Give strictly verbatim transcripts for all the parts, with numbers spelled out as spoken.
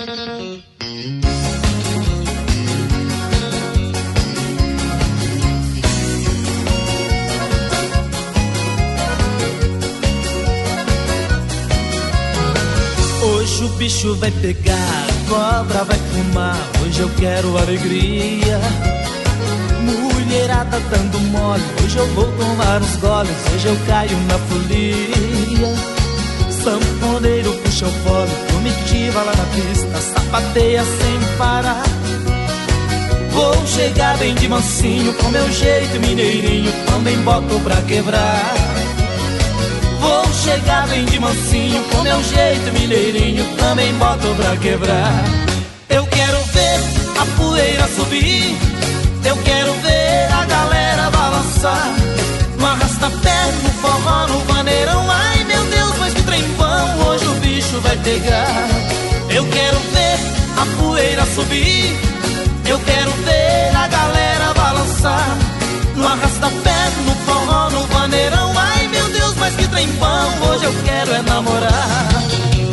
Hoje o bicho vai pegar, a cobra vai fumar. Hoje eu quero alegria. Mulherada dando mole, hoje eu vou tomar uns goles. Hoje eu caio na folia. Sanfoneiro puxa o fole, comitiva lá na pista, sapateia sem parar. Vou chegar bem de mansinho, com meu jeito mineirinho, também boto pra quebrar. Vou chegar bem de mansinho, com meu jeito mineirinho, também boto pra quebrar. Eu quero ver a poeira subir, eu quero ver a galera balançar. No arrasta-pé, no forró, no vaneirão. Ai meu Deus, mas que trem bom, hoje o bicho vai pegar. Eu quero ver a poeira subir, eu quero ver a galera balançar. No arrasta-pé, no forró, no vaneirão. Ai meu Deus, mas que trem bom, hoje eu quero é namorar.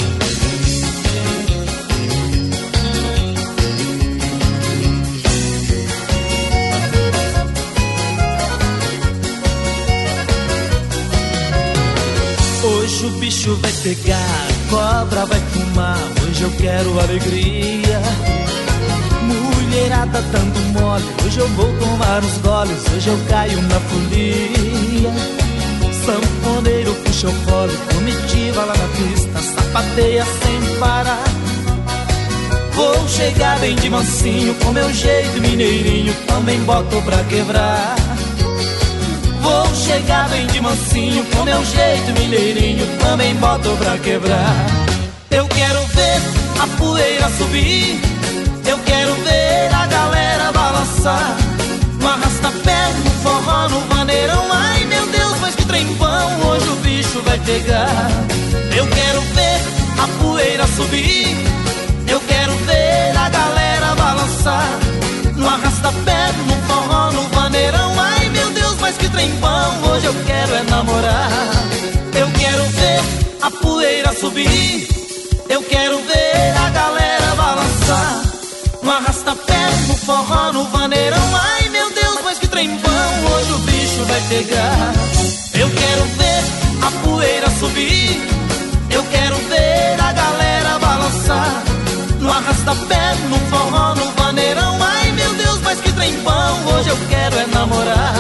Hoje o bicho vai pegar, a cobra vai fumar. Hoje eu quero alegria. Mulherada dando mole, hoje eu vou tomar uns goles. Hoje eu caio na folia. Sanfoneiro puxa o fole, comitiva lá na pista, sapateia sem parar. Vou chegar bem de mansinho, com meu jeito mineirinho, também boto pra quebrar. Vou chegar bem de mansinho, com meu jeito mineirinho, também boto pra quebrar. Eu quero ver a poeira subir, eu quero ver a galera balançar. No arrasta-pé, no forró, no vaneirão. Ai meu Deus, mas que trem bom, hoje o bicho vai pegar. Eu quero ver a poeira subir, eu quero ver a galera balançar. No arrasta-pé, no forró, no vaneirão. Ai meu Deus, mas que trem bom, hoje eu quero é namorar. Eu quero ver a poeira subir, eu quero ver a galera balançar. No arrasta-pé, no forró, no vaneirão. Ai meu Deus, mas que trem bom, hoje o bicho vai pegar. Eu quero ver a poeira subir, eu quero ver a galera balançar. No arrasta-pé, no forró, no vaneirão. Ai meu Deus, mas que trem bom, hoje eu quero é namorar.